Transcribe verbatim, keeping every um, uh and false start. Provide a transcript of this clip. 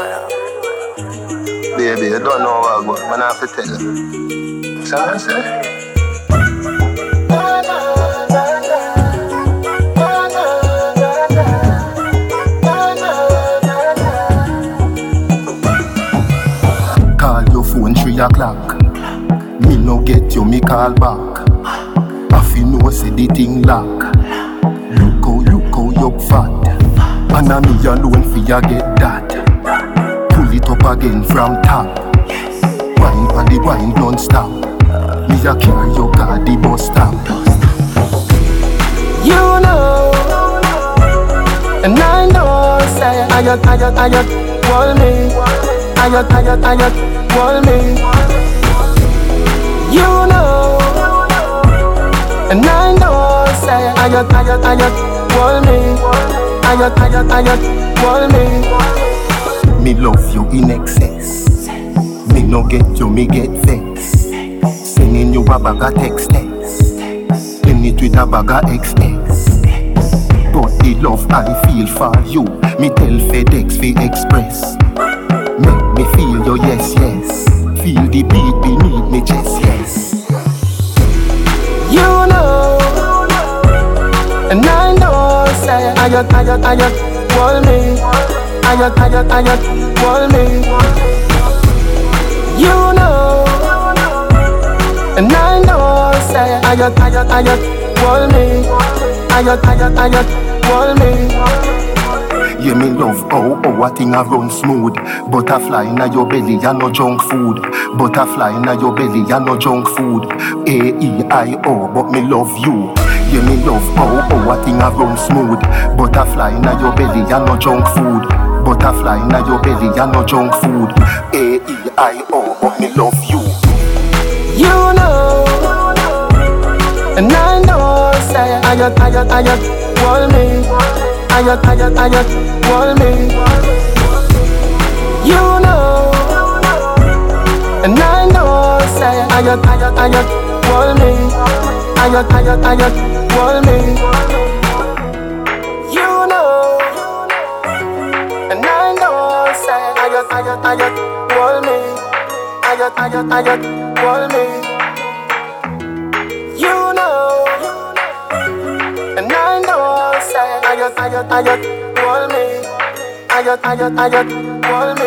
Baby, you don't know what I got, man, I have to tell you. So I say, call your phone three o'clock. Me no get you, me call back. If you know say the thing lock. Look how, look how you fat. And a me alone for ya get that. Pull it up again from top. Wine for the wine don't stop. Me a carry your car the bus stop. You know, and I know say I got, I got, I got, want me. I got, I got, I got, want me. You know, and I know say I got, I got, I got, want me. I got, I got, I got, want me. Me love you in excess. Me no get you, me get vex. Sending you a bag of text text. Send it with a bag of X X. But the love I feel for you, me tell FedEx fi Express. Make me feel your yes, yes. Feel the beat beneath me chest, yes. You know, and I know say I got, I got, I got, want me. I got, I got, I got, want me. You know, and I know say I got, I got, I got, want me. I got, I got, I got, want me. Yeah, me love how, how a thing a run smooth. Butterfly inna your belly, ya no junk food. Butterfly inna your belly, ya no junk food. A E I O, but me love you. Yeah, me love how, how a thing a run smooth. Butterfly inna your belly, ya no junk food. Butterfly inna your belly, ya no junk food. A E I O, but me love you. You know, and I know say I got, I got, I got, want me. I got, I got, I got, want me. You know, and I know say I got, I got, I got, want me. I got, I got, I got, want me. You know, and I know say I got, I got, I got, want me. I got, I got, I got, want me. You know, and I know say I got, I got, I got, want me. I got, I got, I got, want me.